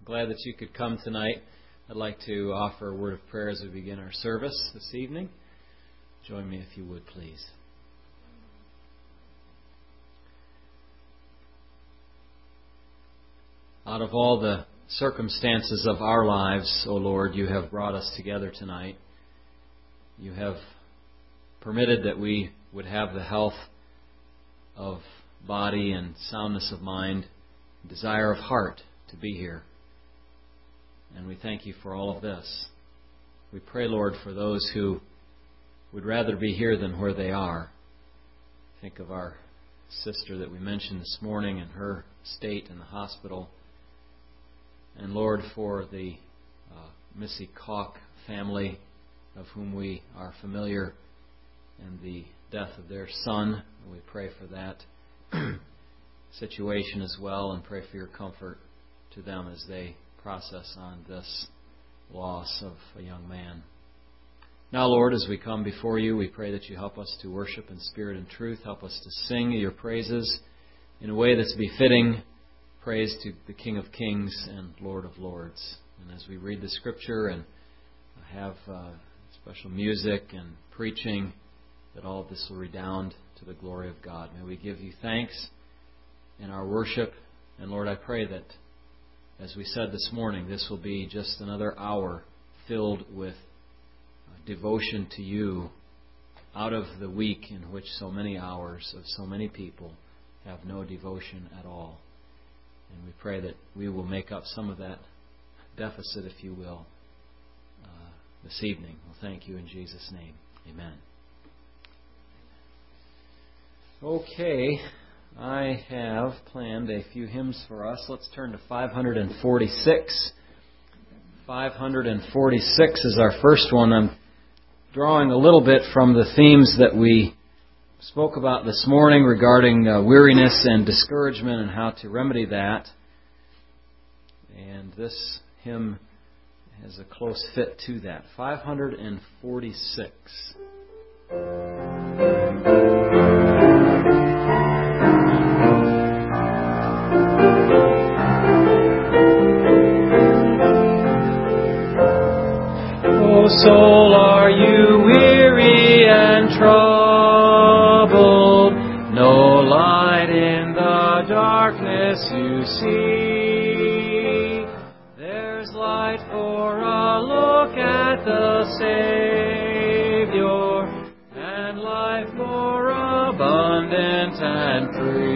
Glad that you could come tonight. I'd like to offer a word of prayer as we begin our service this evening. Join me if you would, please. Out of all the circumstances of our lives, O Lord, you have brought us together tonight. You have permitted that we would have the health of body and soundness of mind, desire of heart to be here. And we thank you for all of this. We pray, Lord, for those who would rather be here than where they are. Think of our sister that we mentioned this morning and her state in the hospital. And Lord, for the Missy Koch family, of whom we are familiar, and the death of their son, we pray for that situation as well, and pray for your comfort to them as they process on this loss of a young man. Now, Lord, as we come before you, we pray that you help us to worship in spirit and truth. Help us to sing your praises in a way that's befitting praise to the King of Kings and Lord of Lords. And as we read the Scripture and have special music and preaching, that all of this will redound to the glory of God. May we give you thanks in our worship. And Lord, I pray that, as we said this morning, this will be just another hour filled with devotion to you out of the week in which so many hours of so many people have no devotion at all. And we pray that we will make up some of that deficit, if you will, this evening. Well, thank you in Jesus' name. Amen. Okay, I have planned a few hymns for us. Let's turn to 546. 546 is our first one. I'm drawing a little bit from the themes that we spoke about this morning regarding weariness and discouragement and how to remedy that. And this hymn has a close fit to that. 546. O soul, are you weary and troubled? No light in the darkness you see. There's light for a look at the Savior, and life more abundant and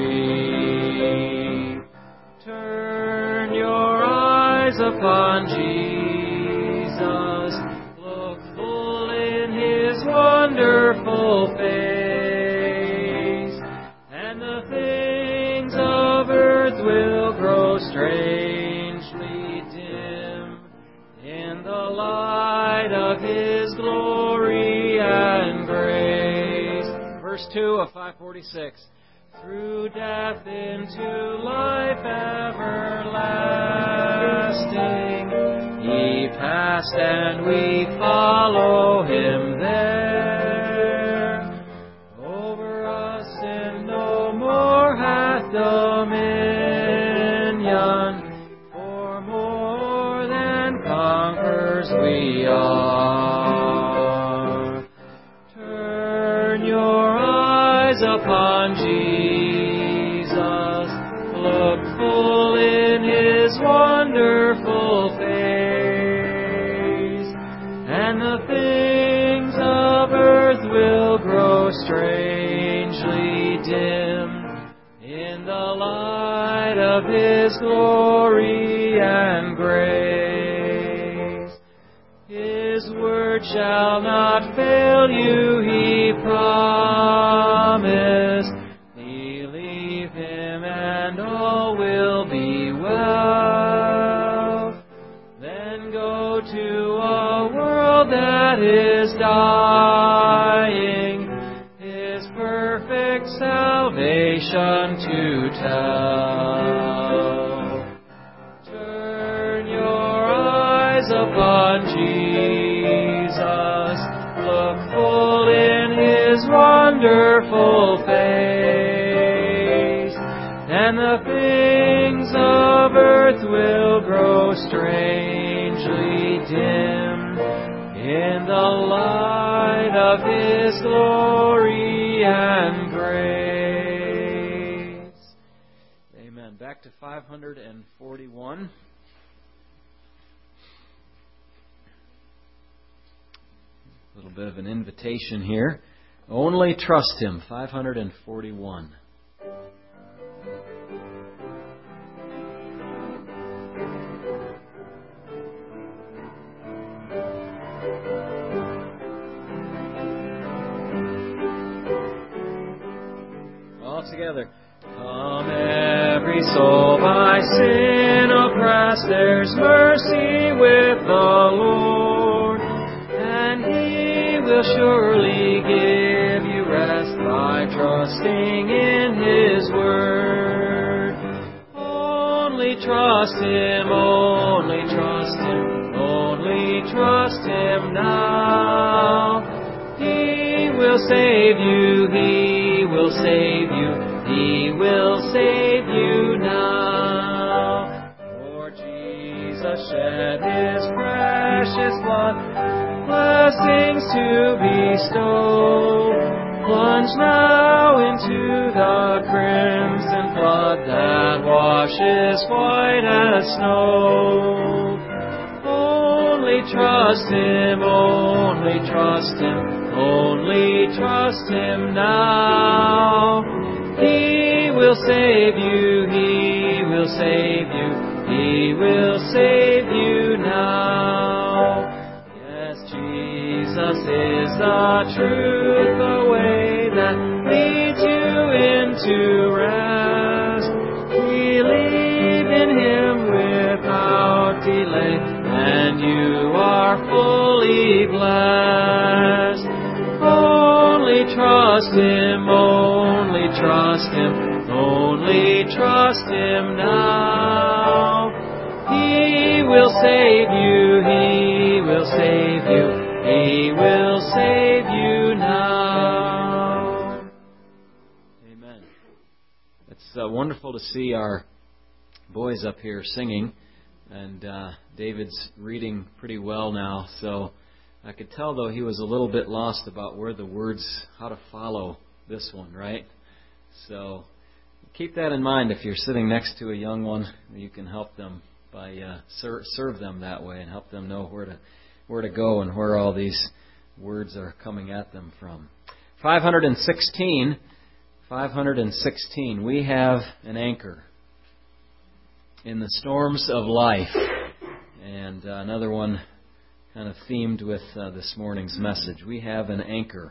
free. Turn your eyes upon Jesus, look full in His wonderful face, and the things of earth will grow strangely dim in the light of His glory and grace. Verse 2 of 546. Through death into life everlasting, He passed and we follow Him there. Over us sin no more hath dominion, for more than conquerors we are. Turn your eyes upon Jesus, look full in His wonderful face, and the things of earth will grow strangely dim in the light of His glory and grace. His word shall not fail you, He promised. Believe Him and all will be well. Then go to a world that is dying, His perfect salvation to tell. Turn your eyes upon Jesus, look full in His wonderful face, and the things of of earth will grow strangely dim in the light of His glory and grace. Amen. Back to 541. A little bit of an invitation here. Only trust Him. 541. Together. Come, every soul by sin oppressed, there's mercy with the Lord, and He will surely give you rest by trusting in His word. Only trust Him, only trust Him, only trust Him now. He will save you, He will save you, He will save you now. For Jesus shed His precious blood, blessings to bestow. Plunge now into the crimson flood that washes white as snow. Only trust Him, only trust Him, only trust Him now. He will save you, He will save you, He will save you now. Yes, Jesus is the truth, the way that leads you into rest. Believe in Him without delay, and you are fully blessed. Only trust Him, only trust Him, only trust Him now. He will save you, He will save you, He will save you now. Amen. It's wonderful to see our boys up here singing, and David's reading pretty well now, so I could tell, though, he was a little bit lost about where the words, how to follow this one, right? So keep that in mind if you're sitting next to a young one. You can help them by serve them that way and help them know where to go and where all these words are coming at them from. 516. We have an anchor in the storms of life. And another one kind of themed with this morning's message. We have an anchor.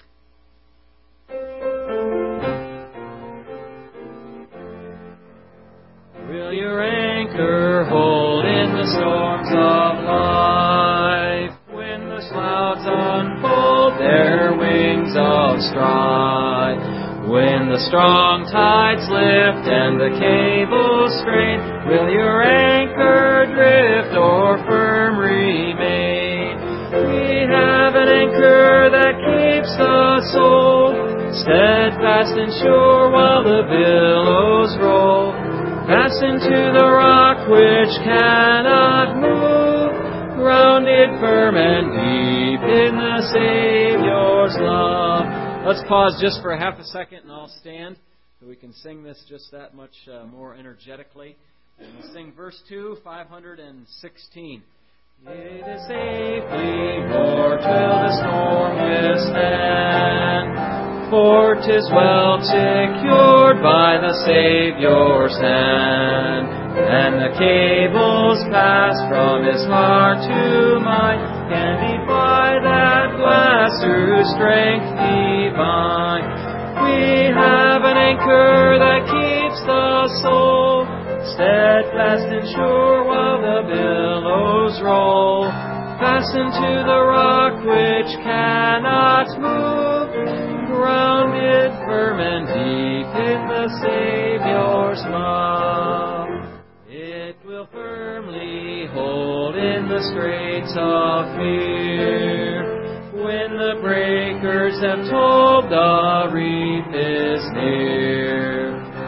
Will your anchor hold in the storms of life? When the clouds unfold their wings of strife, when the strong tides lift and the cables strain, will your anchor drift or firm remain? We have an anchor that keeps the soul steadfast and sure while the billows roll. Fastened to the rock which cannot move, grounded firm and deep in the Savior's love. Let's pause just for a half a second and I'll stand so we can sing this just that much more energetically. And we'll sing verse 2, 516. It is safely moored till the storm withstand, for 'tis well secured by the Savior's hand, and the cables pass from His heart to mine, can defy that blast through strength divine. We have an anchor that keeps the soul steadfast and sure while the billows roll. Fastened to the rock which cannot move, grounded firm and deep in the Savior's love. It will firmly hold in the straits of fear, when the breakers have told the reef is near. Though the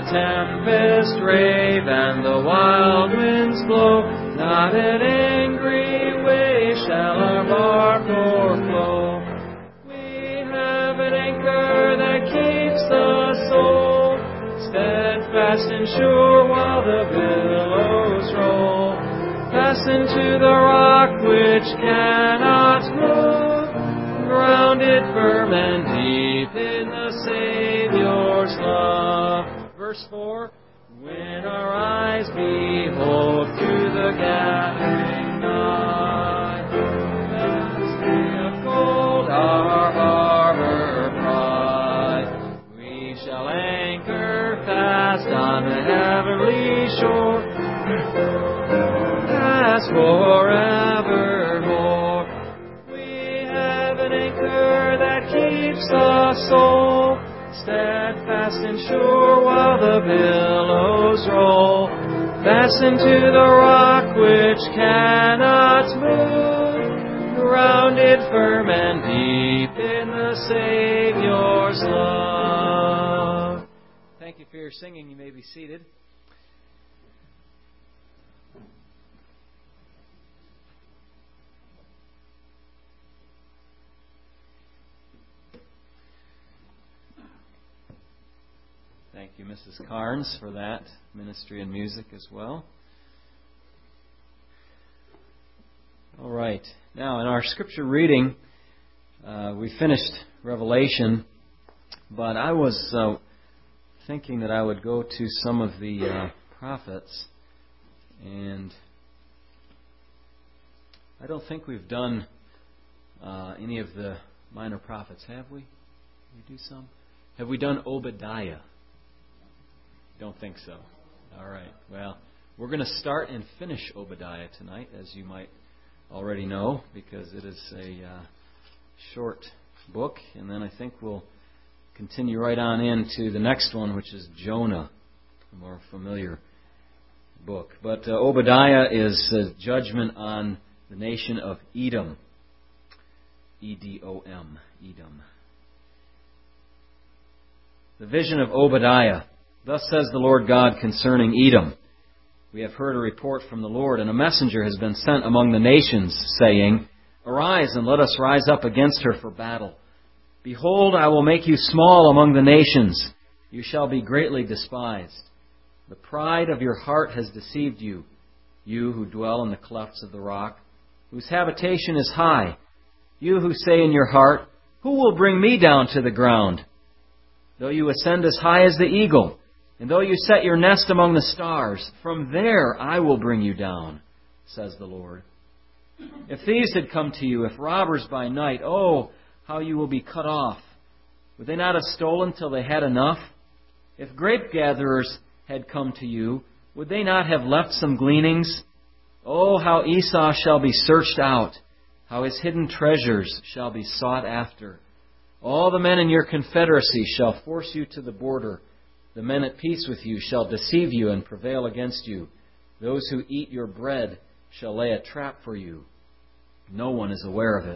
tempest rave and the wild winds blow, not an angry wave shall our bark o'erflow. We have an anchor that keeps the soul steadfast and sure while the billows roll. Fastened to the rock which cannot move, grounded firm and deep in the Savior's love. Verse 4, when our eyes behold through the gathering night, vast day of gold our harbor bright, we shall anchor fast on the heavenly shore, as forevermore. We have an anchor that keeps the soul steadfast and sure while the billows roll. Fastened to the rock which cannot move, grounded firm and deep in the Savior's love. Thank you for your singing. You may be seated. Thank you, Mrs. Carnes, for that ministry and music as well. All right. Now, in our scripture reading, we finished Revelation, but I was thinking that I would go to some of the prophets, and I don't think we've done any of the minor prophets, have we? Did we do some? Have we done Obadiah? Don't think so. All right. Well, we're going to start and finish Obadiah tonight, as you might already know, because it is a short book. And then I think we'll continue right on into the next one, which is Jonah, a more familiar book. But Obadiah is a judgment on the nation of Edom. Edom. Edom. The vision of Obadiah. Thus says the Lord God concerning Edom. We have heard a report from the Lord, and a messenger has been sent among the nations, saying, Arise, and let us rise up against her for battle. Behold, I will make you small among the nations. You shall be greatly despised. The pride of your heart has deceived you, you who dwell in the clefts of the rock, whose habitation is high. You who say in your heart, Who will bring me down to the ground? Though you ascend as high as the eagle, and though you set your nest among the stars, from there I will bring you down, says the Lord. If thieves had come to you, if robbers by night, oh, how you will be cut off. Would they not have stolen till they had enough? If grape gatherers had come to you, would they not have left some gleanings? Oh, how Esau shall be searched out, how his hidden treasures shall be sought after. All the men in your confederacy shall force you to the border. The men at peace with you shall deceive you and prevail against you. Those who eat your bread shall lay a trap for you. No one is aware of it.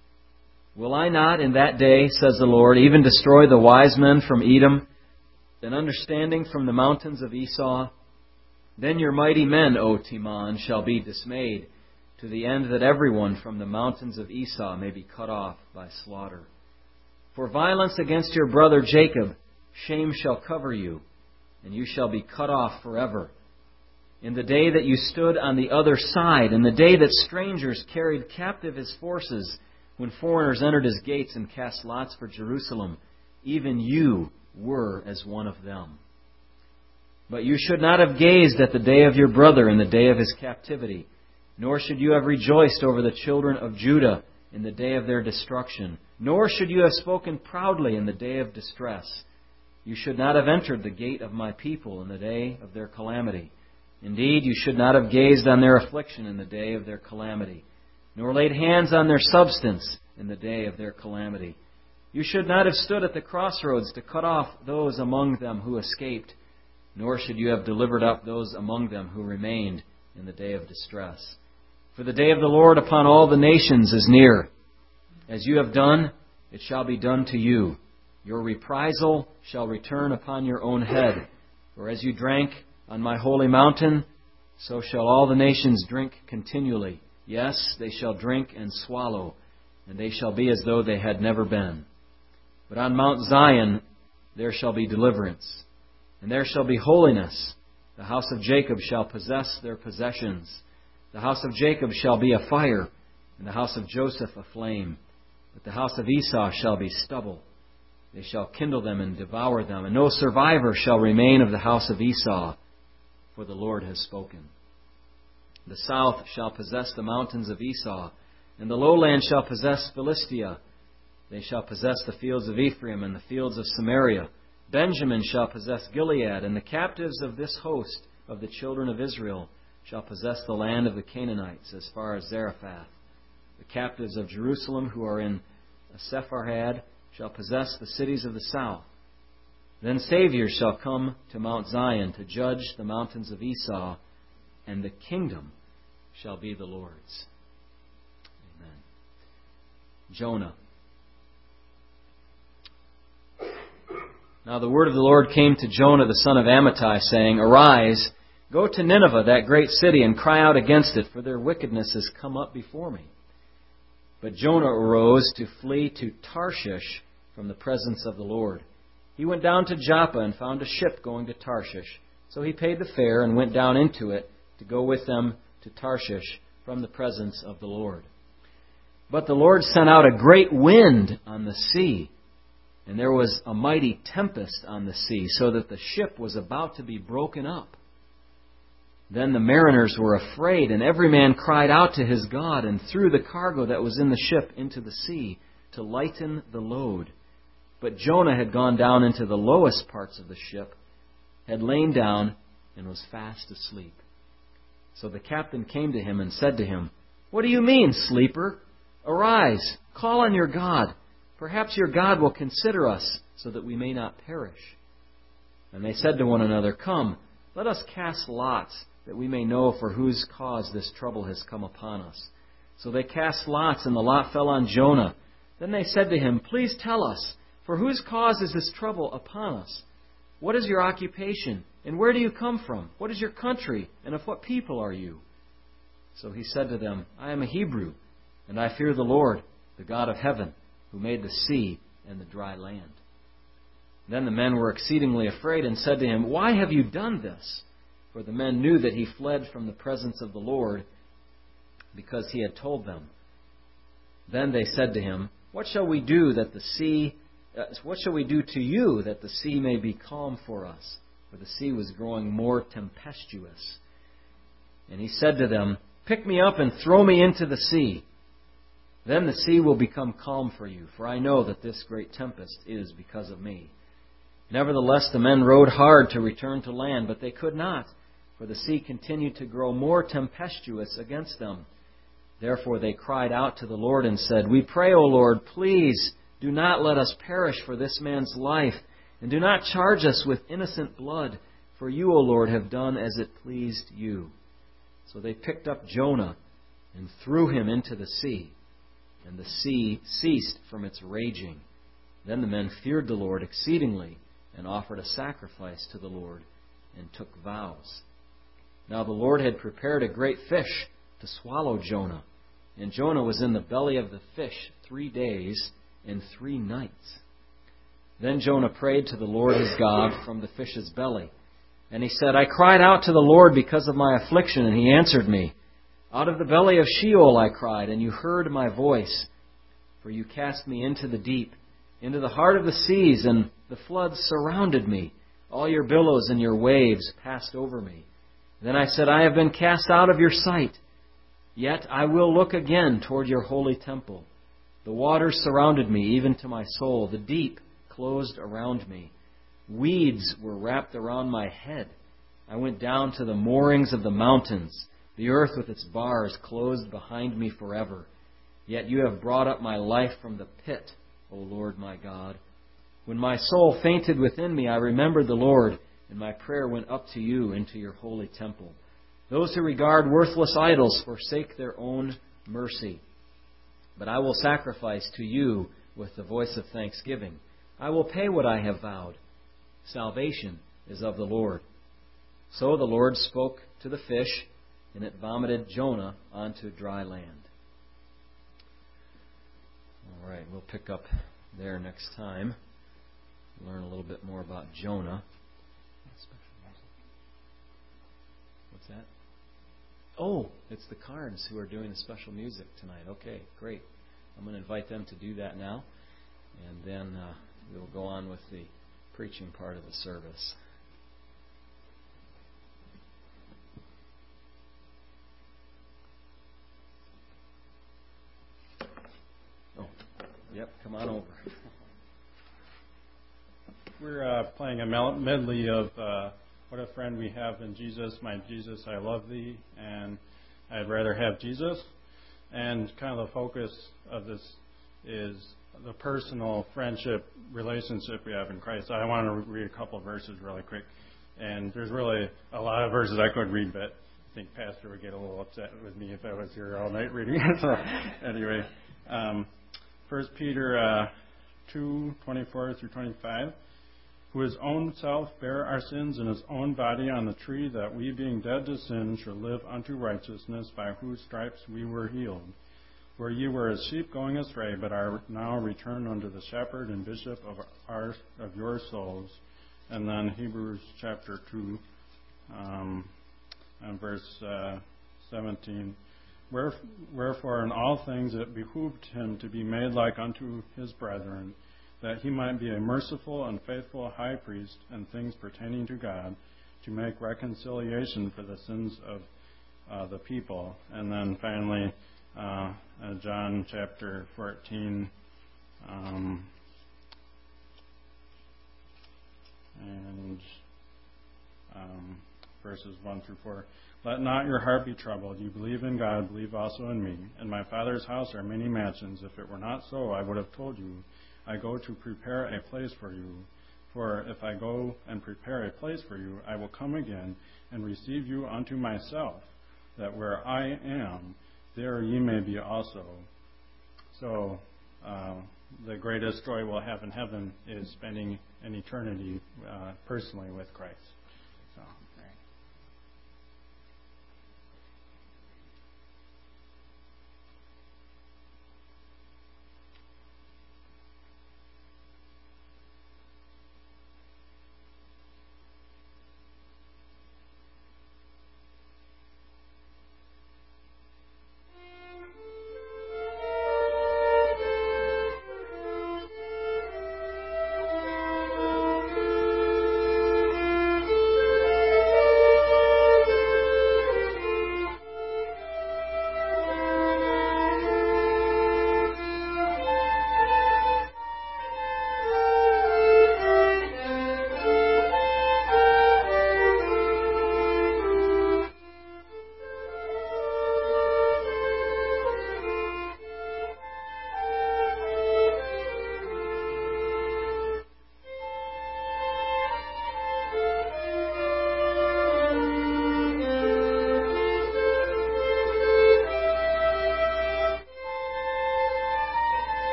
Will I not in that day, says the Lord, even destroy the wise men from Edom, and understanding from the mountains of Esau? Then your mighty men, O Teman, shall be dismayed, to the end that everyone from the mountains of Esau may be cut off by slaughter. For violence against your brother Jacob, shame shall cover you, and you shall be cut off forever. In the day that you stood on the other side, in the day that strangers carried captive his forces, when foreigners entered his gates and cast lots for Jerusalem, even you were as one of them. But you should not have gazed at the day of your brother in the day of his captivity, nor should you have rejoiced over the children of Judah in the day of their destruction, nor should you have spoken proudly in the day of distress. You should not have entered the gate of my people in the day of their calamity. Indeed, you should not have gazed on their affliction in the day of their calamity, nor laid hands on their substance in the day of their calamity. You should not have stood at the crossroads to cut off those among them who escaped, nor should you have delivered up those among them who remained in the day of distress. For the day of the Lord upon all the nations is near. As you have done, it shall be done to you. Your reprisal shall return upon your own head. For as you drank on my holy mountain, so shall all the nations drink continually. Yes, they shall drink and swallow, and they shall be as though they had never been. But on Mount Zion there shall be deliverance, and there shall be holiness. The house of Jacob shall possess their possessions. The house of Jacob shall be a fire, and the house of Joseph a flame. But the house of Esau shall be stubble. They shall kindle them and devour them, and no survivor shall remain of the house of Esau, for the Lord has spoken. The south shall possess the mountains of Esau, and the lowland shall possess Philistia. They shall possess the fields of Ephraim and the fields of Samaria. Benjamin shall possess Gilead, and the captives of this host of the children of Israel shall possess the land of the Canaanites as far as Zarephath. The captives of Jerusalem who are in Sepharad shall possess the cities of the south. Then saviors shall come to Mount Zion to judge the mountains of Esau, and the kingdom shall be the Lord's. Amen. Jonah. Now the word of the Lord came to Jonah the son of Amittai, saying, Arise, go to Nineveh, that great city, and cry out against it, for their wickedness has come up before me. But Jonah arose to flee to Tarshish from the presence of the Lord. He went down to Joppa and found a ship going to Tarshish. So he paid the fare and went down into it to go with them to Tarshish from the presence of the Lord. But the Lord sent out a great wind on the sea, and there was a mighty tempest on the sea, so that the ship was about to be broken up. Then the mariners were afraid, and every man cried out to his God, and threw the cargo that was in the ship into the sea to lighten the load. But Jonah had gone down into the lowest parts of the ship, had lain down, and was fast asleep. So the captain came to him and said to him, What do you mean, sleeper? Arise, call on your God. Perhaps your God will consider us, so that we may not perish. And they said to one another, Come, let us cast lots, that we may know for whose cause this trouble has come upon us. So they cast lots, and the lot fell on Jonah. Then they said to him, Please tell us, for whose cause is this trouble upon us? What is your occupation, and where do you come from? What is your country, and of what people are you? So he said to them, I am a Hebrew, and I fear the Lord, the God of heaven, who made the sea and the dry land. Then the men were exceedingly afraid and said to him, Why have you done this? For the men knew that he fled from the presence of the Lord, because he had told them. Then they said to him, What shall we do to you that the sea may be calm for us? For the sea was growing more tempestuous. And he said to them, Pick me up and throw me into the sea. Then the sea will become calm for you, for I know that this great tempest is because of me. Nevertheless, the men rowed hard to return to land, but they could not, for the sea continued to grow more tempestuous against them. Therefore they cried out to the Lord and said, We pray, O Lord, please do not let us perish for this man's life, and do not charge us with innocent blood, for you, O Lord, have done as it pleased you. So they picked up Jonah and threw him into the sea, and the sea ceased from its raging. Then the men feared the Lord exceedingly, and offered a sacrifice to the Lord, and took vows. Now the Lord had prepared a great fish to swallow Jonah, and Jonah was in the belly of the fish 3 days and 3 nights. Then Jonah prayed to the Lord his God from the fish's belly. And he said, I cried out to the Lord because of my affliction, and he answered me. Out of the belly of Sheol I cried, and you heard my voice. For you cast me into the deep, into the heart of the seas, and the floods surrounded me. All your billows and your waves passed over me. Then I said, I have been cast out of your sight. Yet I will look again toward your holy temple. The waters surrounded me, even to my soul. The deep closed around me. Weeds were wrapped around my head. I went down to the moorings of the mountains. The earth with its bars closed behind me forever. Yet you have brought up my life from the pit, O Lord my God. When my soul fainted within me, I remembered the Lord, and my prayer went up to you into your holy temple. Those who regard worthless idols forsake their own mercy. But I will sacrifice to you with the voice of thanksgiving. I will pay what I have vowed. Salvation is of the Lord. So the Lord spoke to the fish, and it vomited Jonah onto dry land. All right, we'll pick up there next time. Learn a little bit more about Jonah. What's that? Oh, it's the Carnes who are doing the special music tonight. Okay, great. I'm going to invite them to do that now, and then we'll go on with the preaching part of the service. Oh, yep, come on over. We're playing a medley of What a Friend We Have in Jesus, My Jesus, I Love Thee, and I'd Rather Have Jesus. And kind of the focus of this is the personal friendship relationship we have in Christ. I want to read a couple of verses really quick. And there's really a lot of verses I could read, but I think Pastor would get a little upset with me if I was here all night reading it. So anyway, 1 Peter 2:24 through 25. Who his own self bare our sins in his own body on the tree, that we, being dead to sin, should live unto righteousness, by whose stripes we were healed. For ye were as sheep going astray, but are now returned unto the shepherd and bishop of your souls. And then Hebrews chapter 2, and verse 17. Wherefore in all things it behooved him to be made like unto his brethren, that he might be a merciful and faithful high priest in things pertaining to God, to make reconciliation for the sins of the people. And then finally, John chapter 14, and verses 1 through 4. Let not your heart be troubled. You believe in God, believe also in me. In my Father's house are many mansions. If it were not so, I would have told you. I go to prepare a place for you. For if I go and prepare a place for you, I will come again and receive you unto myself, that where I am, there ye may be also. So the greatest joy we'll have in heaven is spending an eternity personally with Christ. So.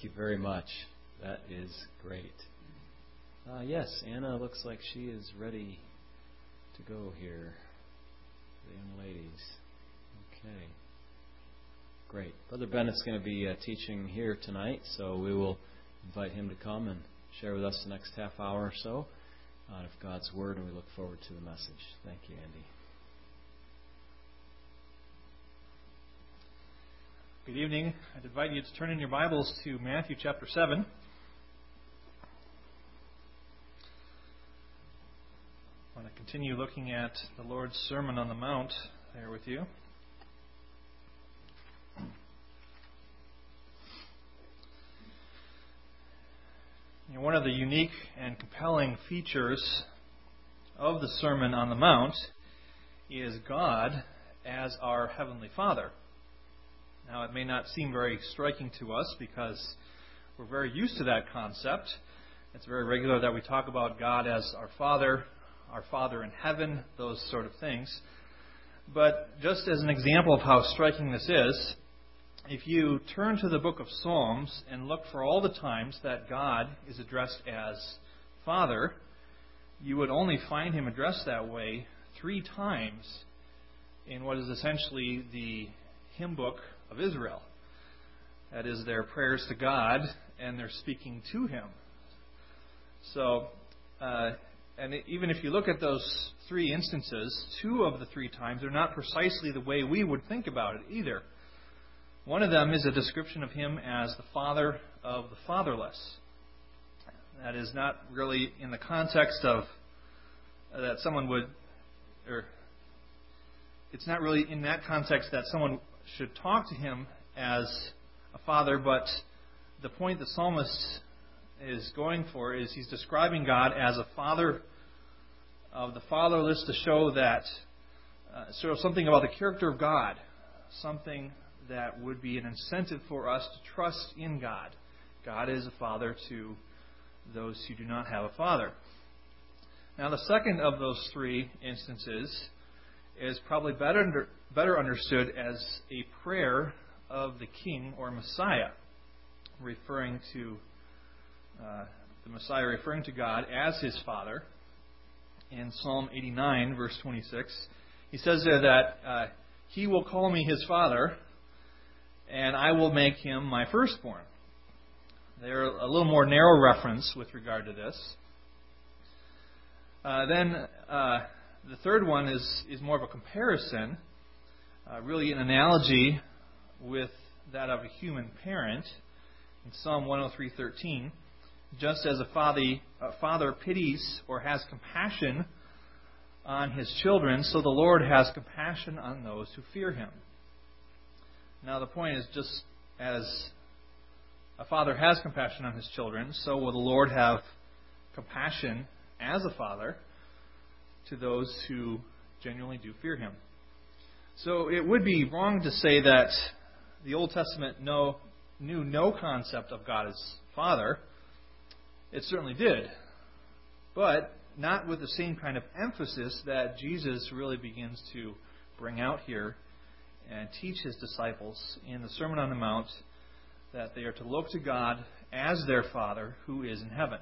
Thank you very much. That is great. Yes, Anna looks like she is ready to go here. The young ladies. Okay. Great. Brother Bennett's going to be teaching here tonight, so we will invite him to come and share with us the next half hour or so out of God's Word, and we look forward to the message. Thank you, Andy. Good evening. I'd invite you to turn in your Bibles to Matthew chapter 7. I want to continue looking at the Lord's Sermon on the Mount there with you. One of the unique and compelling features of the Sermon on the Mount is God as our Heavenly Father. Now, it may not seem very striking to us because we're very used to that concept. It's very regular that we talk about God as our Father in heaven, those sort of things. But just as an example of how striking this is, if you turn to the book of Psalms and look for all the times that God is addressed as Father, you would only find Him addressed that way 3 times in what is essentially the hymn book of Israel. That is their prayers to God, and they're speaking to Him. So, and even if you look at those 3 instances, 2 of the 3 times are not precisely the way we would think about it either. One of them is a description of Him as the Father of the fatherless. That is not really in the context of that someone would, or it's not really in that context that someone should talk to Him as a father, but the point the psalmist is going for is he's describing God as a father of the fatherless to show that sort of something about the character of God, something that would be an incentive for us to trust in God. God is a father to those who do not have a father. Now, the second of those 3 instances is probably better understood as a prayer of the King or Messiah, referring to the Messiah referring to God as His Father. In Psalm 89, verse 26, he says there that He will call me His Father, and I will make Him my firstborn. They're a little more narrow reference with regard to this. Then the third one is more of a comparison, really an analogy with that of a human parent. In Psalm 103:13, just as a father pities or has compassion on his children, so the Lord has compassion on those who fear Him. Now, the point is, just as a father has compassion on his children, so will the Lord have compassion as a father to those who genuinely do fear Him. So it would be wrong to say that the Old Testament knew no concept of God as Father. It certainly did, but not with the same kind of emphasis that Jesus really begins to bring out here and teach His disciples in the Sermon on the Mount, that they are to look to God as their Father who is in heaven.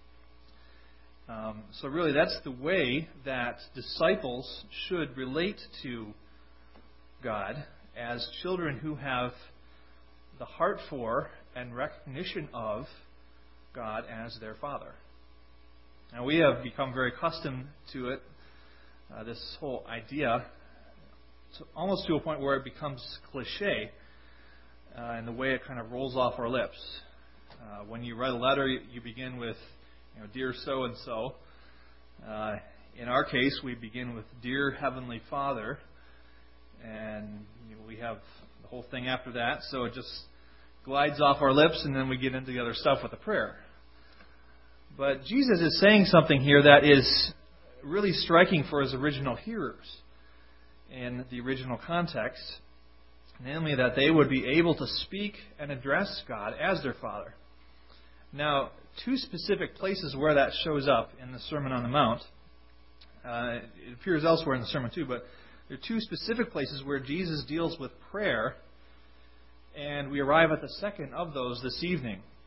So really that's the way that disciples should relate to God, as children who have the heart for and recognition of God as their Father. Now, we have become very accustomed to it, this whole idea, almost to a point where it becomes cliche in the way it kind of rolls off our lips. When you write a letter, you begin with, Dear so-and-so. In our case, we begin with Dear Heavenly Father, and we have the whole thing after that, so it just glides off our lips, and then we get into the other stuff with a prayer. But Jesus is saying something here that is really striking for His original hearers in the original context, namely that they would be able to speak and address God as their Father. Now, 2 specific places where that shows up in the Sermon on the Mount. It appears elsewhere in the sermon too, but there are 2 specific places where Jesus deals with prayer, and we arrive at the second of those this evening.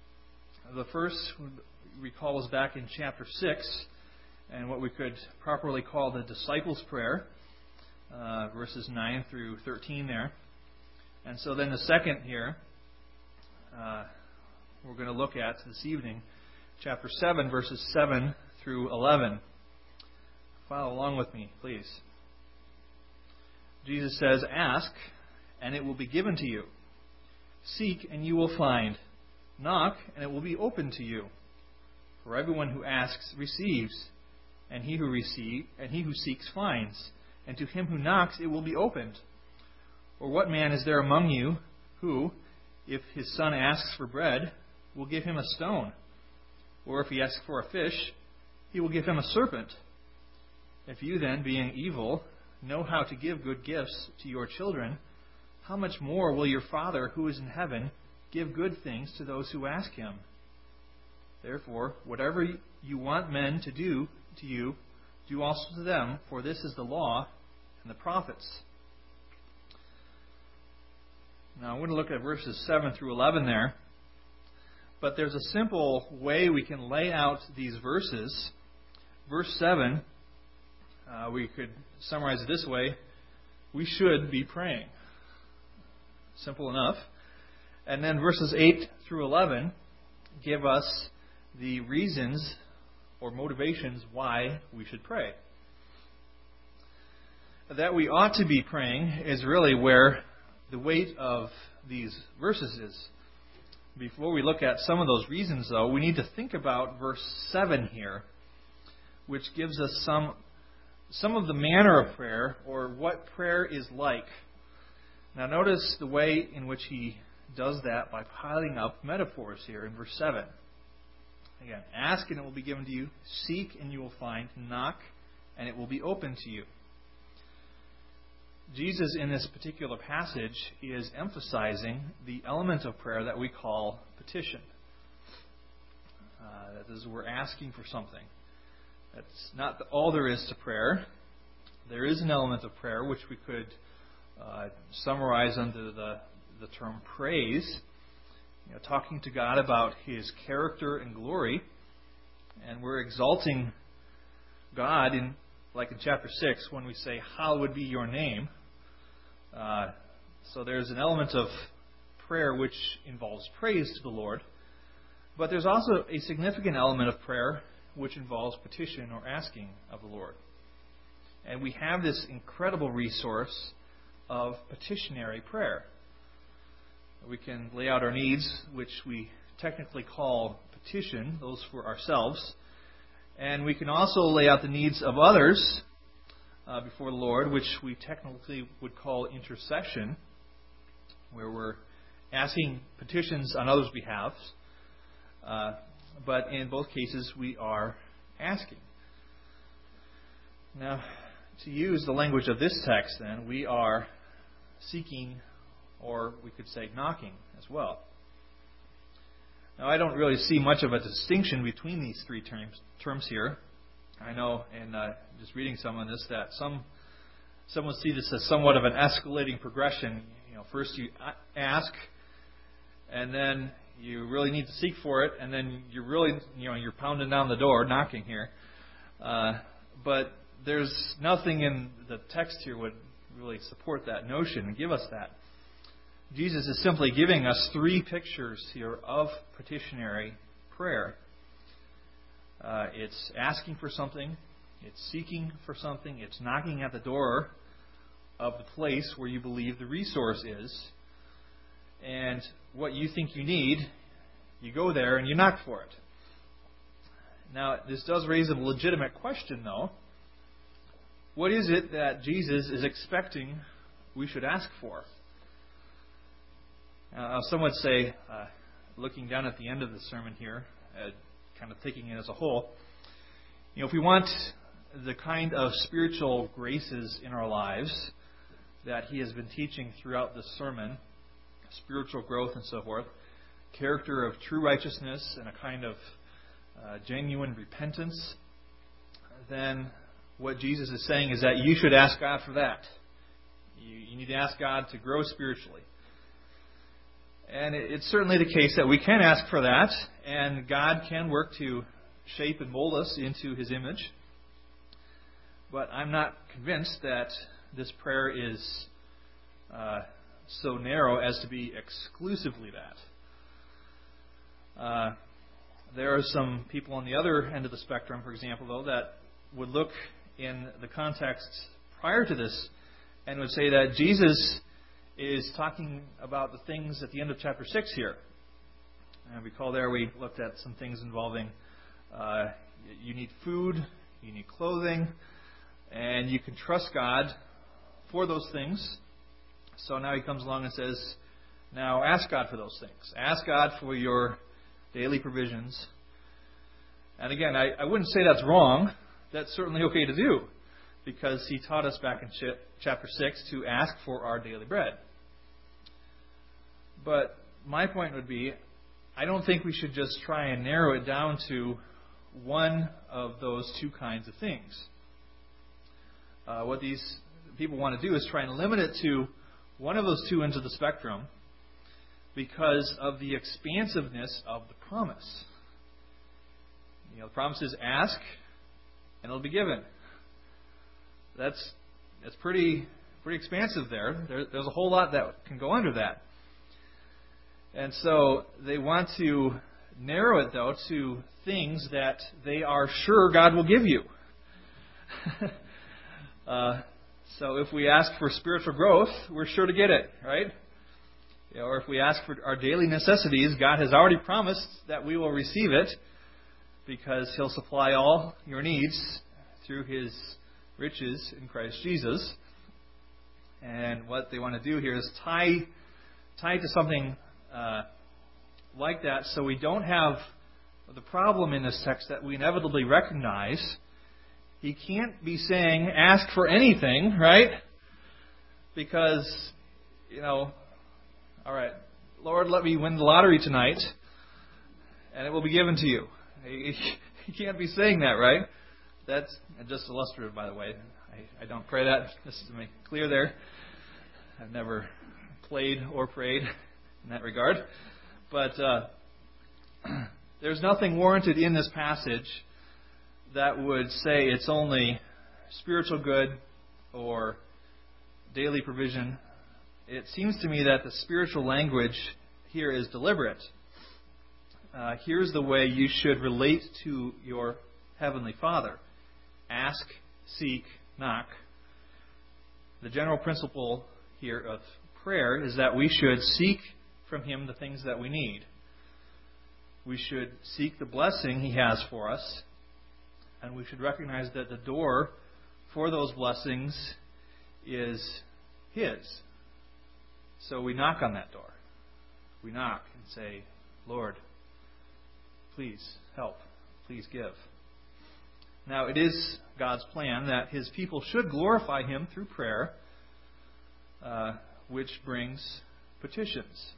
The first recalls back in chapter 6, and what we could properly call the disciples' prayer, verses 9 through 13 there. And so then the second here, we're going to look at this evening, chapter 7, verses 7 through 11. Follow along with me, please. Jesus says, "Ask, and it will be given to you. Seek, and you will find. Knock, and it will be opened to you. For everyone who asks receives, and he who seeks finds, and to him who knocks it will be opened. Or what man is there among you who, if his son asks for bread, will give him a stone? Or if he asks for a fish, he will give him a serpent? If you then, being evil, know how to give good gifts to your children, how much more will your Father who is in heaven give good things to those who ask him? Therefore, whatever you want men to do to you, do also to them, for this is the law and the prophets." Now, I'm going to look at verses 7 through 11 there. But there's a simple way we can lay out these verses. Verse 7, we could summarize it this way: we should be praying. Simple enough. And then verses 8 through 11 give us the reasons or motivations why we should pray. That we ought to be praying is really where the weight of these verses is. Before we look at some of those reasons, though, we need to think about verse 7 here, which gives us some of the manner of prayer, or what prayer is like. Now notice the way in which he does that by piling up metaphors here in verse 7. Again, ask and it will be given to you. Seek and you will find. Knock and it will be open to you. Jesus, in this particular passage, is emphasizing the element of prayer that we call petition. That is, we're asking for something. That's not all there is to prayer. There is an element of prayer which we could summarize under the term praise. Talking to God about His character and glory. And we're exalting God, like in chapter 6, when we say, "Hallowed be your name." So there's an element of prayer which involves praise to the Lord. But there's also a significant element of prayer which involves petition or asking of the Lord. And we have this incredible resource of petitionary prayer. We can lay out our needs, which we technically call petition, those for ourselves. And we can also lay out the needs of others before the Lord, which we technically would call intercession, where we're asking petitions on others' behalf. But in both cases, we are asking. Now, to use the language of this text, then, we are seeking, or we could say knocking as well. Now, I don't really see much of a distinction between these three terms here. I know, in just reading some of this, that some would see this as somewhat of an escalating progression. First you ask, and then you really need to seek for it, and then you're pounding down the door, knocking here. But there's nothing in the text here would really support that notion and give us that. Jesus is simply giving us three pictures here of petitionary prayer. It's asking for something, it's seeking for something, it's knocking at the door of the place where you believe the resource is. And what you think you need, you go there and you knock for it. Now, this does raise a legitimate question, though. What is it that Jesus is expecting we should ask for? Some would say, looking down at the end of the sermon here, kind of taking it as a whole, if we want the kind of spiritual graces in our lives that he has been teaching throughout this sermon, spiritual growth and so forth, character of true righteousness and a kind of genuine repentance, then what Jesus is saying is that you should ask God for that. You need to ask God to grow spiritually. And it's certainly the case that we can ask for that, And God can work to shape and mold us into His image. But I'm not convinced that this prayer is so narrow as to be exclusively that. There are some people on the other end of the spectrum, for example, though, that would look in the context prior to this and would say that Jesus is talking about the things at the end of chapter 6 here. And recall there we looked at some things involving you need food, you need clothing, and you can trust God for those things. So now He comes along and says, now ask God for those things. Ask God for your daily provisions. And again, I wouldn't say that's wrong. That's certainly okay to do, because He taught us back in chapter 6 to ask for our daily bread. But my point would be, I don't think we should just try and narrow it down to one of those two kinds of things. What these people want to do is try and limit it to one of those two ends of the spectrum because of the expansiveness of the promise. The promise is ask and it'll be given. That's pretty expansive there. There's a whole lot that can go under that. And so they want to narrow it, though, to things that they are sure God will give you. So if we ask for spiritual growth, we're sure to get it, right? Or if we ask for our daily necessities, God has already promised that we will receive it because He'll supply all your needs through His riches in Christ Jesus. And what they want to do here is tie to something like that, so we don't have the problem in this text that we inevitably recognize. He can't be saying, ask for anything, right? Because, all right, Lord, let me win the lottery tonight, and it will be given to you. He can't be saying that, right? That's just illustrative, by the way. I don't pray that, just to make it clear there. I've never played or prayed in that regard. But there's nothing warranted in this passage that would say it's only spiritual good or daily provision. It seems to me that the spiritual language here is deliberate. Here's the way you should relate to your Heavenly Father. Ask, seek, knock. The general principle here of prayer is that we should seek from Him the things that we need. We should seek the blessing He has for us, and we should recognize that the door for those blessings is His. So we knock on that door. We knock and say, Lord, please help. Please give. Now, it is God's plan that His people should glorify Him through prayer, which brings petitions.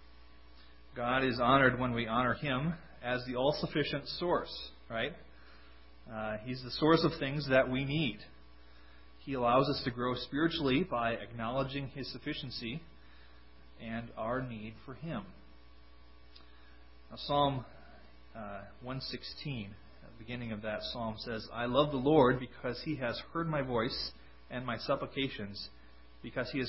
God is honored when we honor Him as the all-sufficient source, right? He's the source of things that we need. He allows us to grow spiritually by acknowledging His sufficiency and our need for Him. Now, Psalm 116, at the beginning of that psalm, says, I love the Lord because He has heard my voice and my supplications, because He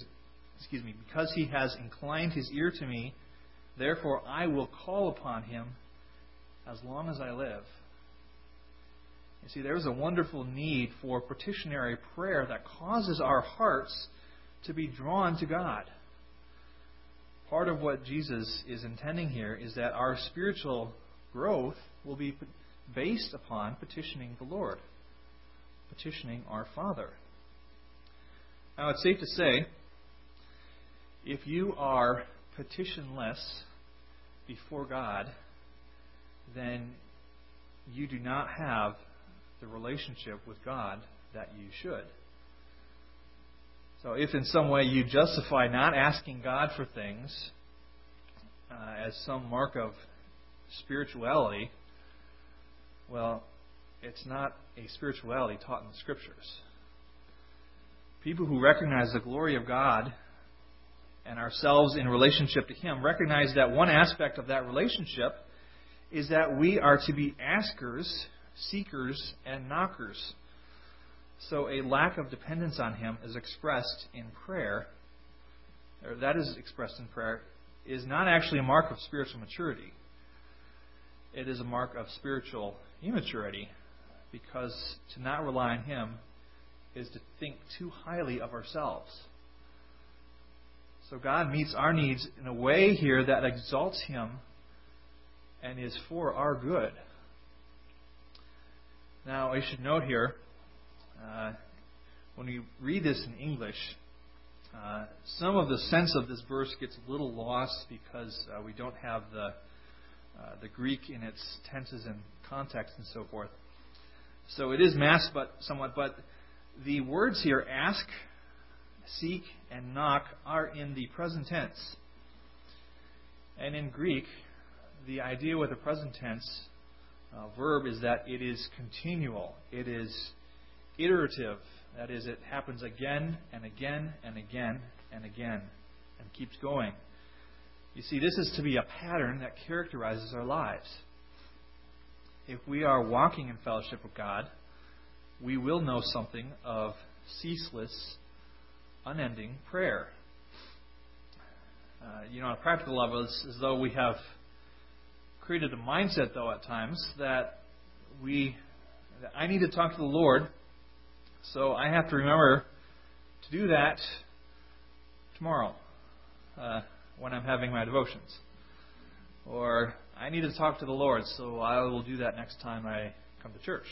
has inclined His ear to me. Therefore I will call upon Him as long as I live. You see, there's a wonderful need for petitionary prayer that causes our hearts to be drawn to God. Part of what Jesus is intending here is that our spiritual growth will be based upon petitioning the Lord, petitioning our Father. Now, it's safe to say, if you are petitionless before God, then you do not have the relationship with God that you should. So if in some way you justify not asking God for things as some mark of spirituality, well, it's not a spirituality taught in the Scriptures. People who recognize the glory of God and ourselves in relationship to Him recognize that one aspect of that relationship is that we are to be askers, seekers, and knockers. So a lack of dependence on Him is expressed in prayer, or that is expressed in prayer, is not actually a mark of spiritual maturity. It is a mark of spiritual immaturity, because to not rely on Him is to think too highly of ourselves. So God meets our needs in a way here that exalts Him and is for our good. Now, I should note here, when we read this in English, some of the sense of this verse gets a little lost because we don't have the Greek in its tenses and context and so forth. So it is masked somewhat, but the words here, ask, seek, and knock, are in the present tense. And in Greek, the idea with the present tense verb is that it is continual. It is iterative. That is, it happens again and again and again and again and keeps going. You see, this is to be a pattern that characterizes our lives. If we are walking in fellowship with God, we will know something of ceaseless, unending prayer. On a practical level, it's as though we have created a mindset, though, at times, that I need to talk to the Lord, so I have to remember to do that tomorrow when I'm having my devotions. Or I need to talk to the Lord, so I will do that next time I come to church.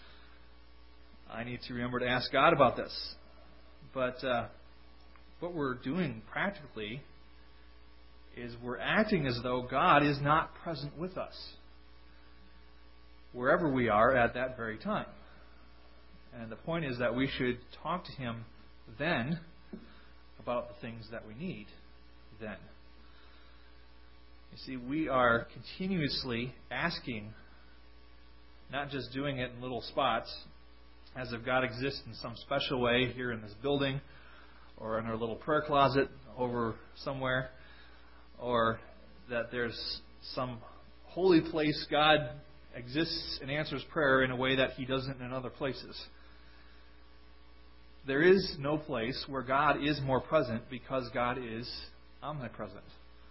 I need to remember to ask God about this. But what we're doing practically is we're acting as though God is not present with us wherever we are at that very time. And the point is that we should talk to Him then about the things that we need then. You see, we are continuously asking, not just doing it in little spots, as if God exists in some special way here in this building, or in our little prayer closet over somewhere, or that there's some holy place God exists and answers prayer in a way that He doesn't in other places. There is no place where God is more present because God is omnipresent.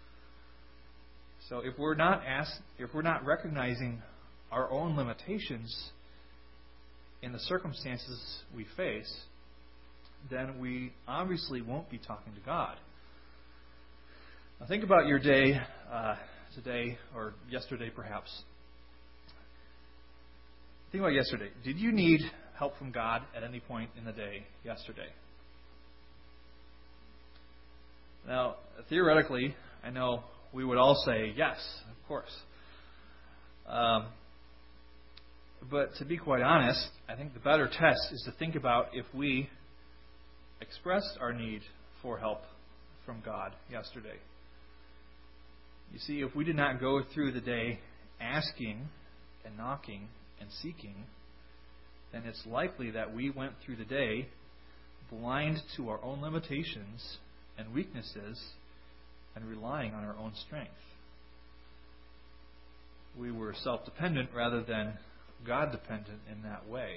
So if we're not recognizing our own limitations in the circumstances we face, then we obviously won't be talking to God. Now think about your day today or yesterday perhaps. Think about yesterday. Did you need help from God at any point in the day yesterday? Now, theoretically, I know we would all say yes, of course. But to be quite honest, I think the better test is to think about if we expressed our need for help from God yesterday. You see, if we did not go through the day asking and knocking and seeking, then it's likely that we went through the day blind to our own limitations and weaknesses and relying on our own strength. We were self-dependent rather than God-dependent in that way.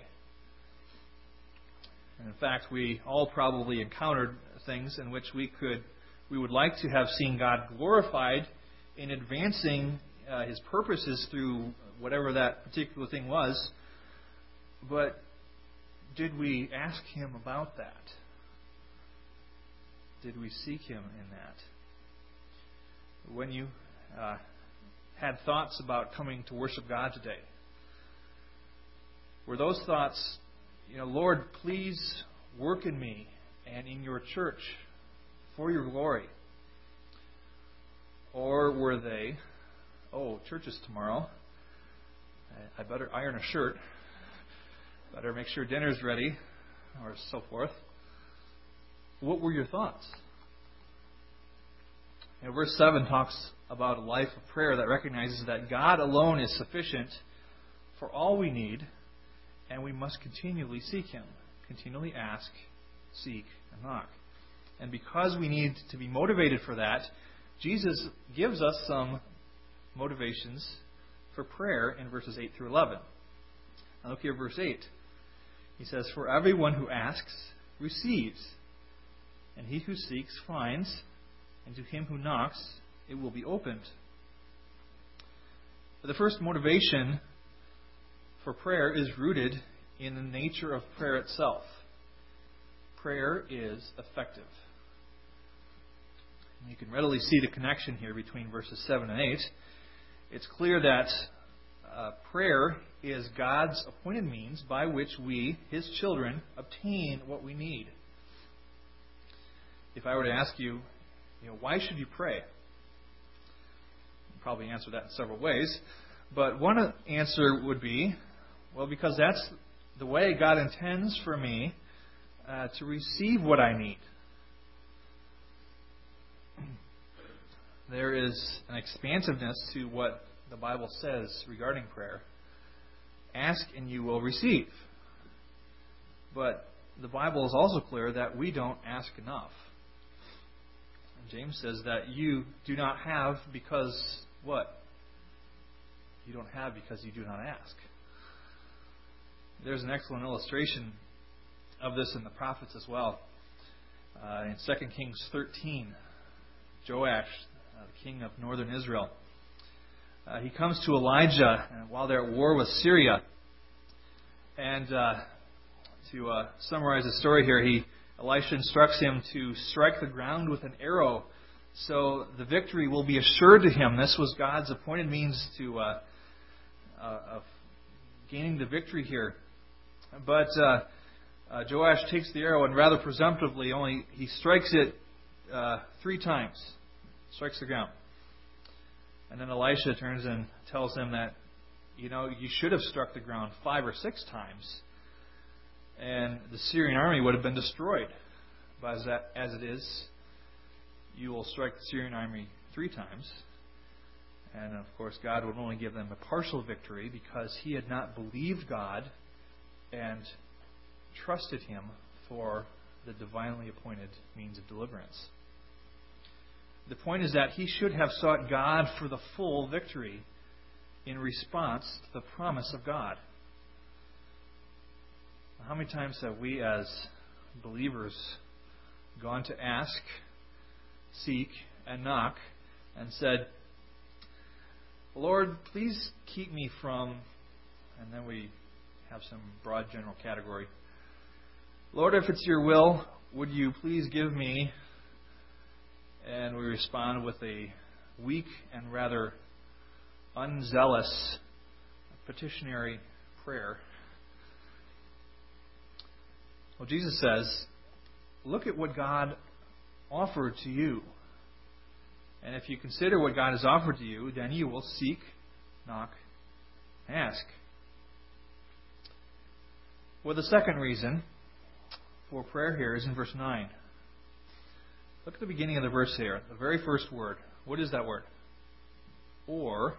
And in fact, we all probably encountered things in which we would like to have seen God glorified in advancing His purposes through whatever that particular thing was. But did we ask Him about that? Did we seek Him in that? When you had thoughts about coming to worship God today, were those thoughts, Lord, please work in me and in your church for your glory? Or were they, church is tomorrow, I better iron a shirt, better make sure dinner's ready, or so forth? What were your thoughts? Verse 7 talks about a life of prayer that recognizes that God alone is sufficient for all we need, and we must continually seek Him, continually ask, seek, and knock. And because we need to be motivated for that, Jesus gives us some motivations for prayer in verses 8 through 11. Now look here, verse 8. He says, "For everyone who asks receives, and he who seeks finds, and to him who knocks it will be opened." But the first motivation for prayer is rooted in the nature of prayer itself. Prayer is effective. And you can readily see the connection here between verses 7 and 8. It's clear that prayer is God's appointed means by which we, His children, obtain what we need. If I were to ask you, why should you pray? You'd probably answer that in several ways. But one answer would be, well, because that's the way God intends for me to receive what I need. There is an expansiveness to what the Bible says regarding prayer. Ask and you will receive. But the Bible is also clear that we don't ask enough. And James says that you do not have because what? You don't have because you do not ask. There's an excellent illustration of this in the prophets as well. In 2 Kings 13, Joash, the king of northern Israel, he comes to Elijah while they're at war with Syria. And to summarize the story here, Elisha instructs him to strike the ground with an arrow so the victory will be assured to him. This was God's appointed means of gaining the victory here. But Joash takes the arrow and rather presumptively he strikes it 3 times. Strikes the ground. And then Elisha turns and tells him that, you should have struck the ground 5 or 6 times. And the Syrian army would have been destroyed. But as it is, you will strike the Syrian army 3 times. And of course, God would only give them a partial victory because he had not believed God and trusted Him for the divinely appointed means of deliverance. The point is that he should have sought God for the full victory in response to the promise of God. How many times have we as believers gone to ask, seek, and knock and said, "Lord, please keep me from," and then we have some broad general category. "Lord, if it's your will, would you please give me," and we respond with a weak and rather unzealous petitionary prayer. Well, Jesus says, look at what God offered to you. And if you consider what God has offered to you, then you will seek, knock, ask. Well, the second reason for prayer here is in verse 9. Look at the beginning of the verse here, the very first word. What is that word? Or.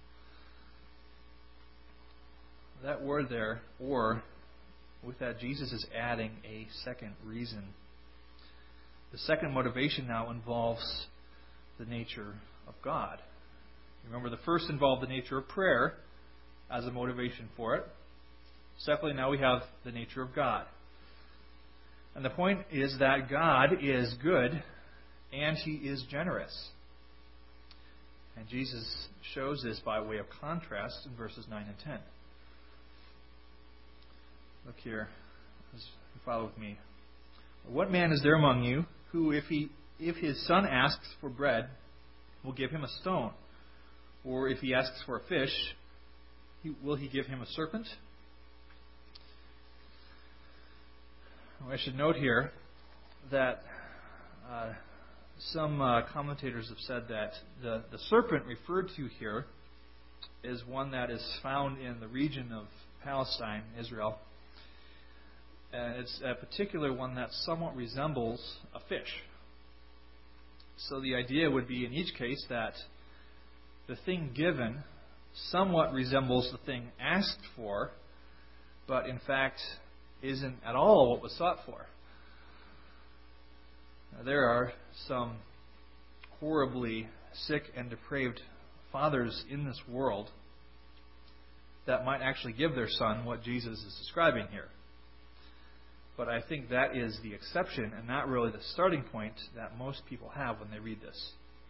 That word there, or, with that Jesus is adding a second reason. The second motivation now involves the nature of God. Remember, the first involved the nature of prayer as a motivation for it. Secondly, now we have the nature of God. And the point is that God is good and He is generous. And Jesus shows this by way of contrast in verses 9 and 10. Look here, as you follow with me. What man is there among you who, if his son asks for bread, will give him a stone? Or if he asks for a fish, will he give him a serpent? I should note here that some commentators have said that the serpent referred to here is one that is found in the region of Palestine, Israel. And it's a particular one that somewhat resembles a fish. So the idea would be in each case that the thing given somewhat resembles the thing asked for, but in fact isn't at all what was sought for. Now, there are some horribly sick and depraved fathers in this world that might actually give their son what Jesus is describing here. But I think that is the exception and not really the starting point that most people have when they read this.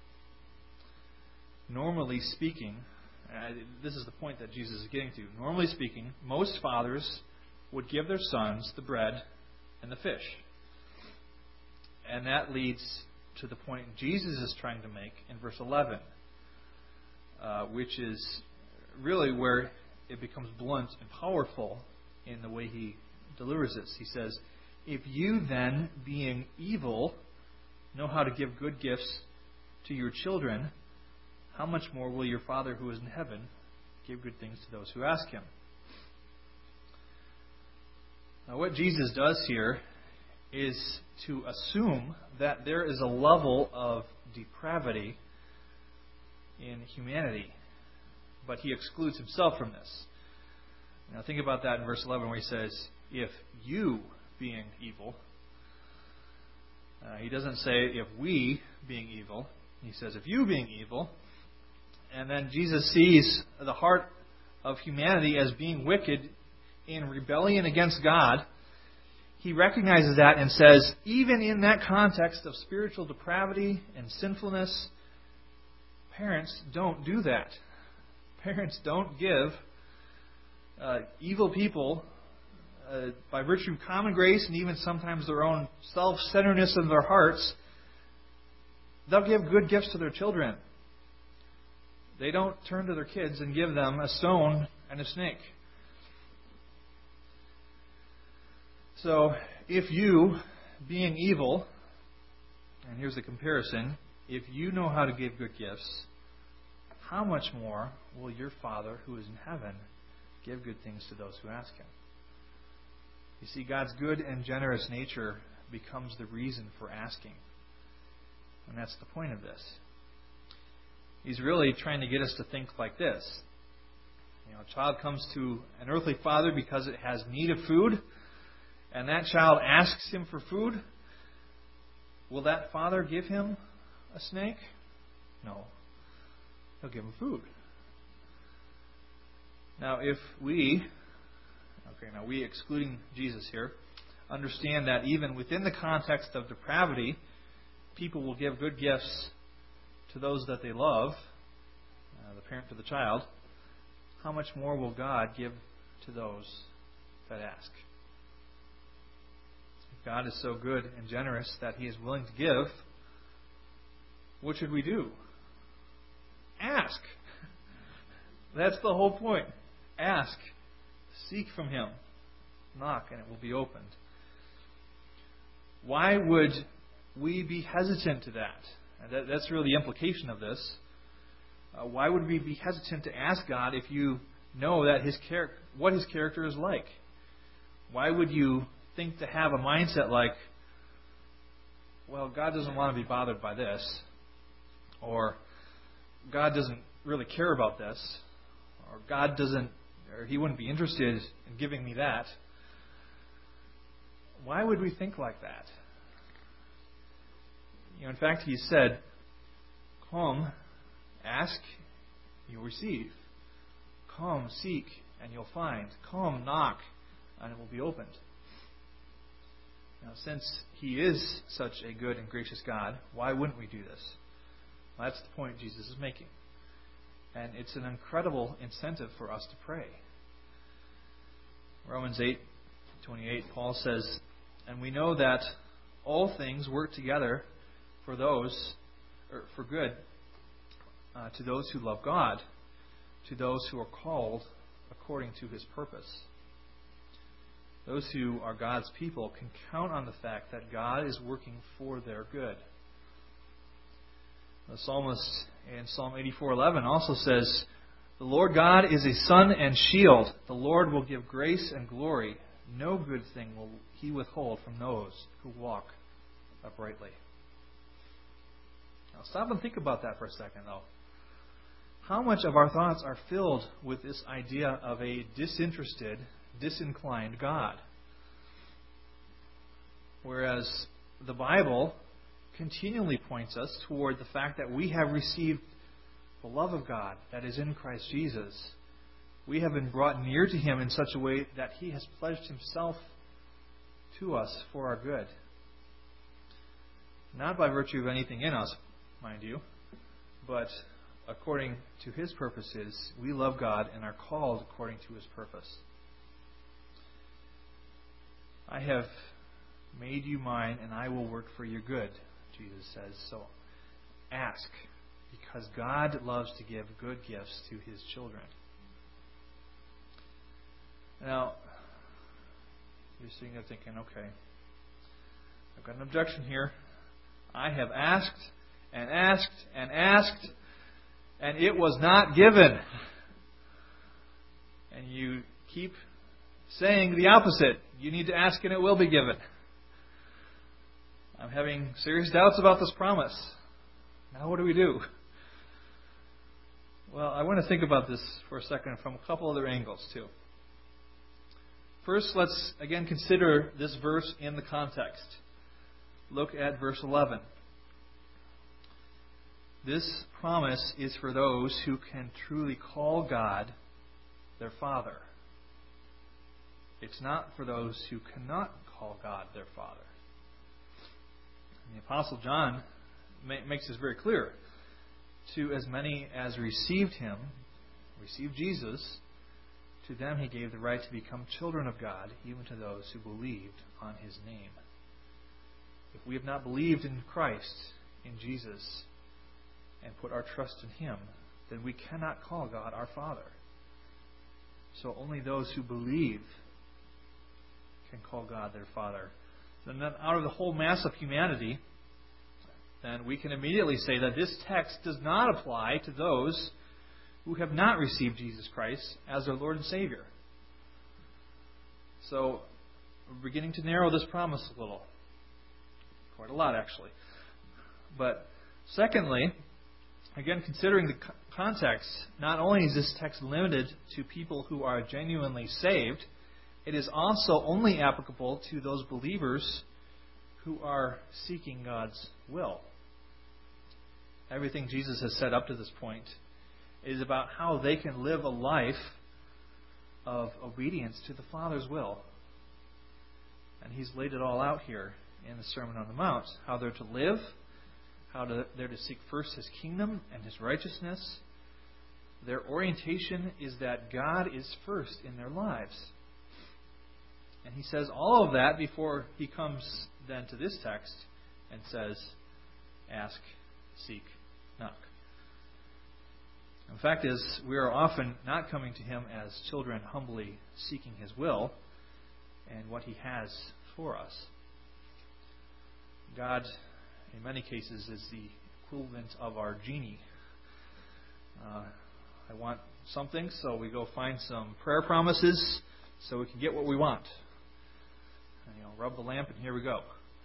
Normally speaking, this is the point that Jesus is getting to. Normally speaking, most fathers would give their sons the bread and the fish. And that leads to the point Jesus is trying to make in verse 11, which is really where it becomes blunt and powerful in the way he delivers this. He says, "If you then, being evil, know how to give good gifts to your children, how much more will your Father who is in heaven give good things to those who ask Him?" Now, what Jesus does here is to assume that there is a level of depravity in humanity, but He excludes Himself from this. Now, think about that in verse 11 where He says, "If you, being evil," He doesn't say, "if we, being evil." He says, "if you, being evil." And then Jesus sees the heart of humanity as being wicked in rebellion against God. He recognizes that and says, even in that context of spiritual depravity and sinfulness, parents don't do that. Parents don't give evil people, by virtue of common grace and even sometimes their own self-centeredness in their hearts, they'll give good gifts to their children. They don't turn to their kids and give them a stone and a snake. So, if you, being evil, and here's the comparison, if you know how to give good gifts, how much more will your Father who is in heaven give good things to those who ask Him? You see, God's good and generous nature becomes the reason for asking. And that's the point of this. He's really trying to get us to think like this. A child comes to an earthly father because it has need of food, and that child asks him for food. Will that father give him a snake? No. He'll give him food. Now, if we excluding Jesus here, understand that even within the context of depravity, people will give good gifts to those that they love, the parent to the child, how much more will God give to those that ask? If God is so good and generous that He is willing to give, what should we do? Ask. That's the whole point. Ask. Seek from Him. Knock and it will be opened. Why would we be hesitant to that? That's really the implication of this. Why would we be hesitant to ask God if you know that what His character is like? Why would you think to have a mindset like, well, God doesn't want to be bothered by this, or God doesn't really care about this, or He wouldn't be interested in giving me that? Why would we think like that? In fact, He said, "Come, ask, you'll receive. Come, seek, and you'll find. Come, knock, and it will be opened." Now, since He is such a good and gracious God, why wouldn't we do this? Well, that's the point Jesus is making. And it's an incredible incentive for us to pray. Romans 8:28, Paul says, "And we know that all things work together for good, to those who love God, to those who are called according to His purpose." Those who are God's people can count on the fact that God is working for their good. The psalmist in Psalm 84:11 also says, "The Lord God is a sun and shield. The Lord will give grace and glory. No good thing will He withhold from those who walk uprightly." Now stop and think about that for a second, though. How much of our thoughts are filled with this idea of a disinterested, disinclined God? Whereas the Bible continually points us toward the fact that we have received the love of God that is in Christ Jesus. we have been brought near to Him in such a way that He has pledged Himself to us for our good. Not by virtue of anything in us, mind you, but according to His purposes. We love God and are called according to His purpose. I have made you mine, and I will work for your good, Jesus says. So ask, because God loves to give good gifts to His children. Now, you're sitting there thinking, okay, I've got an objection here. I have asked and asked and asked, and it was not given. And you keep saying the opposite. You need to ask and it will be given. I'm having serious doubts about this promise. Now what do we do? Well, I want to think about this for a second from a couple other angles too. First, let's again consider this verse in the context. Look at verse 11. This promise is for those who can truly call God their Father. It's not for those who cannot call God their Father. And the Apostle John makes this very clear. To as many as received Him, received Jesus, to them He gave the right to become children of God, even to those who believed on His name. If we have not believed in Christ, in Jesus, and put our trust in Him, then we cannot call God our Father. So only those who believe can call God their Father. Then out of the whole mass of humanity, then we can immediately say that this text does not apply to those who have not received Jesus Christ as their Lord and Savior. So we're beginning to narrow this promise a little. Quite a lot, actually. But secondly, again, considering the context, not only is this text limited to people who are genuinely saved, it is also only applicable to those believers who are seeking God's will. Everything Jesus has said up to this point is about how they can live a life of obedience to the Father's will. And He's laid it all out here in the Sermon on the Mount. How they're to live, how they're to seek first His kingdom and His righteousness. Their orientation is that God is first in their lives. And He says all of that before He comes then to this text and says, ask, seek, knock. The fact is, we are often not coming to Him as children humbly seeking His will and what He has for us. God, in many cases, is the equivalent of our genie. I want something, so we go find some prayer promises so we can get what we want. And, rub the lamp and here we go.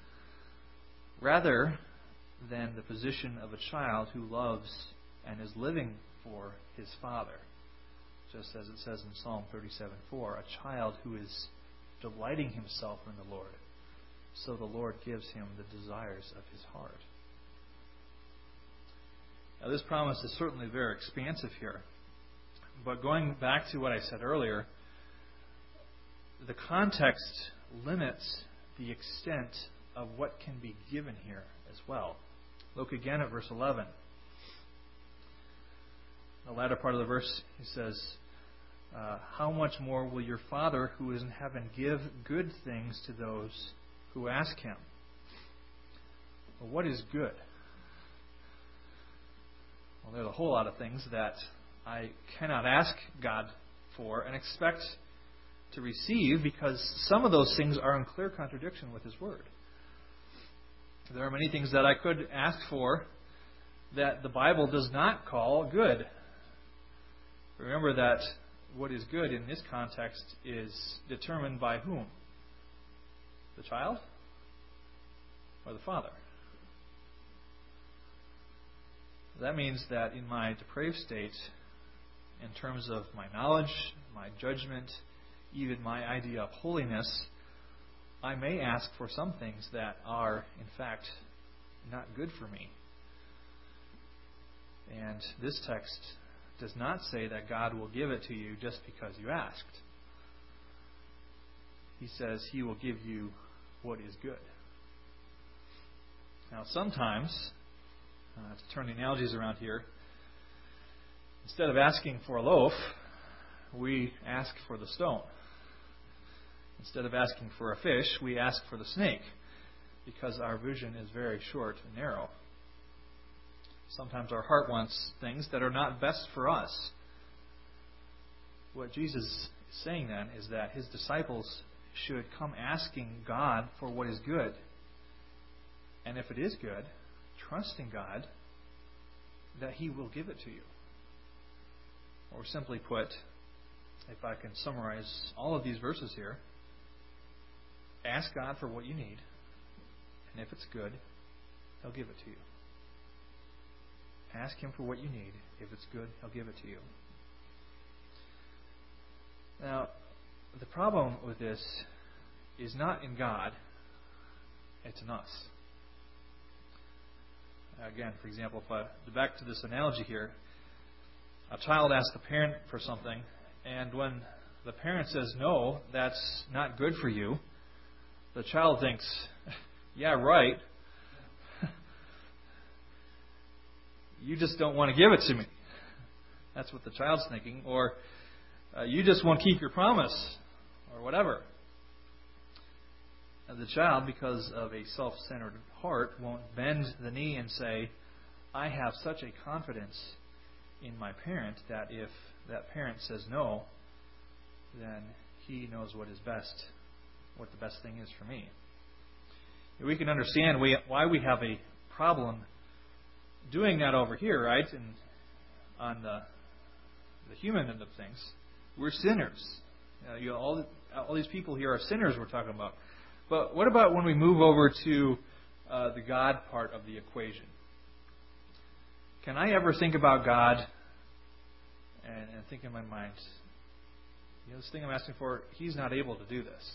Rather than the position of a child who loves and is living for his father. Just as it says in Psalm 37:4, a child who is delighting himself in the Lord. So the Lord gives him the desires of his heart. Now this promise is certainly very expansive here. But going back to what I said earlier, the context limits the extent of what can be given here as well. Look again at verse 11. The latter part of the verse, he says, how much more will your Father who is in heaven give good things to those who ask Him? Well, what is good? Well, there's a whole lot of things that I cannot ask God for and expect to receive because some of those things are in clear contradiction with His Word. There are many things that I could ask for that the Bible does not call good. Remember that what is good in this context is determined by whom? The child or the father? That means that in my depraved state, in terms of my knowledge, my judgment, even my idea of holiness, I may ask for some things that are, in fact, not good for me. And this text does not say that God will give it to you just because you asked. He says He will give you what is good. Now, sometimes, to turn the analogies around here, instead of asking for a loaf, we ask for the stone. Instead of asking for a fish, we ask for the snake, because our vision is very short and narrow. Sometimes our heart wants things that are not best for us. What Jesus is saying then is that His disciples should come asking God for what is good. And if it is good, trusting God that He will give it to you. Or simply put, if I can summarize all of these verses here, ask God for what you need, and if it's good, He'll give it to you. Ask Him for what you need. If it's good, He'll give it to you. Now, the problem with this is not in God, it's in us. Again, for example, back to this analogy here, a child asks the parent for something, and when the parent says, no, that's not good for you, the child thinks, yeah, right. You just don't want to give it to me. That's what the child's thinking. Or you just won't keep your promise, or whatever. And the child, because of a self-centered heart, won't bend the knee and say, I have such a confidence in my parent that if that parent says no, then he knows what is best, what the best thing is for me. We can understand why we have a problem doing that over here, right? And on the human end of things, we're sinners. All these people here are sinners we're talking about. But what about when we move over to the God part of the equation? Can I ever think about God and think in my mind, this thing I'm asking for, He's not able to do this?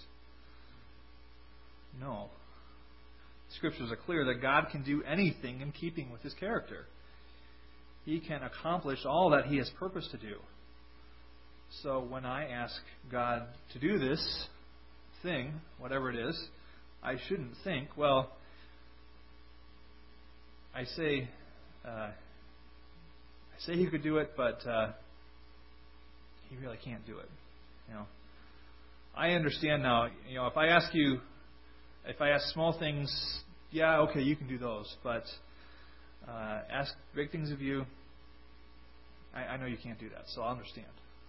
No. Scriptures are clear that God can do anything in keeping with His character. He can accomplish all that He has purposed to do. So when I ask God to do this thing, whatever it is, I shouldn't think, well, I say He could do it, but He really can't do it. I understand now. If I ask small things, yeah, okay, you can do those. But ask big things of you, I know you can't do that, so I'll understand.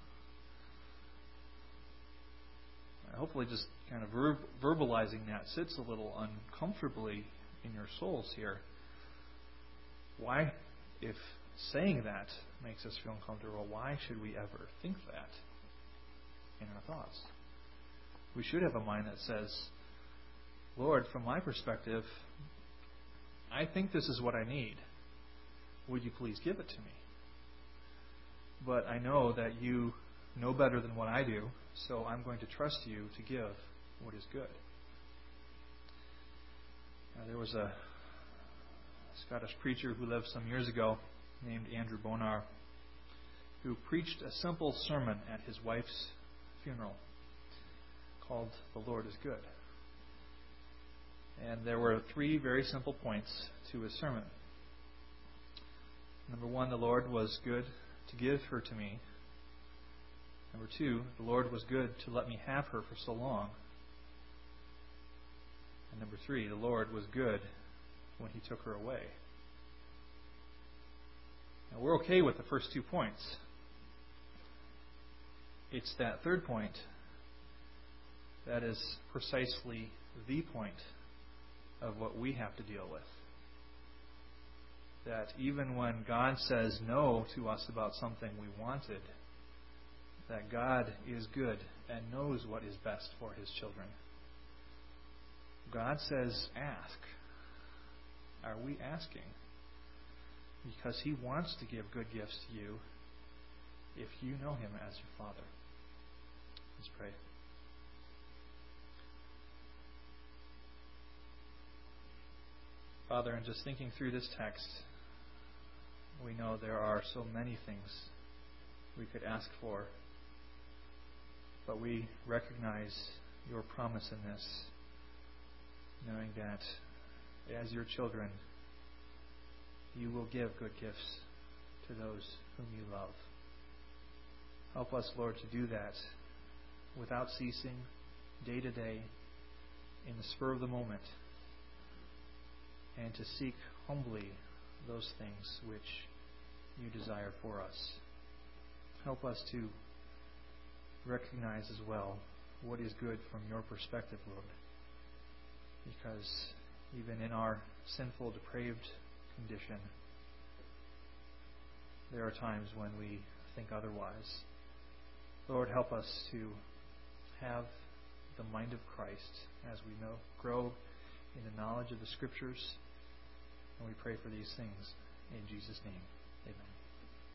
Hopefully just kind of verbalizing that sits a little uncomfortably in your souls here. Why, if saying that makes us feel uncomfortable, why should we ever think that in our thoughts? We should have a mind that says, Lord, from my perspective, I think this is what I need. Would you please give it to me? But I know that you know better than what I do, so I'm going to trust you to give what is good. Now, there was a Scottish preacher who lived some years ago named Andrew Bonar who preached a simple sermon at his wife's funeral called The Lord is Good. And there were 3 very simple points to his sermon. Number 1, the Lord was good to give her to me. Number 2, the Lord was good to let me have her for so long. And number 3, the Lord was good when He took her away. Now, we're okay with the first 2 points. It's that third point that is precisely the point of what we have to deal with. That even when God says no to us about something we wanted, that God is good and knows what is best for His children. God says, ask. Are we asking? Because He wants to give good gifts to you if you know Him as your Father. Let's pray. Father, in just thinking through this text, we know there are so many things we could ask for. But we recognize your promise in this, knowing that as your children, you will give good gifts to those whom you love. Help us, Lord, to do that without ceasing, day to day, in the spur of the moment, and to seek humbly those things which you desire for us. Help us to recognize as well what is good from your perspective, Lord, because even in our sinful, depraved condition, there are times when we think otherwise. Lord, help us to have the mind of Christ as we grow in the knowledge of the Scriptures. And we pray for these things in Jesus' name. Amen.